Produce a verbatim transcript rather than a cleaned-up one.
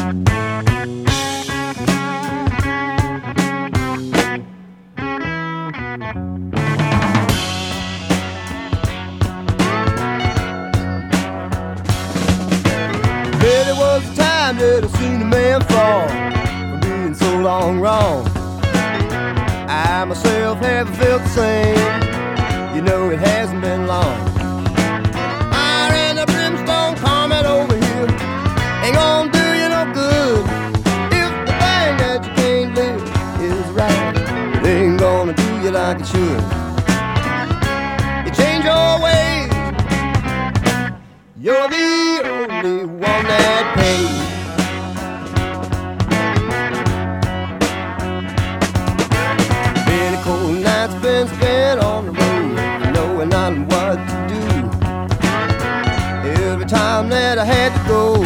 There was a time that I seen a man fall for being so long wrong. I myself haven't felt the same. You know it hasn't been long. Fire and the brimstone coming over here ain't gonna do you no good. If the thing that you can't live is right, it ain't gonna do you like it should. You change your ways, you're the only one that pays. Many cold nights been spent on the road, knowing not what to do. Every time that I had to go,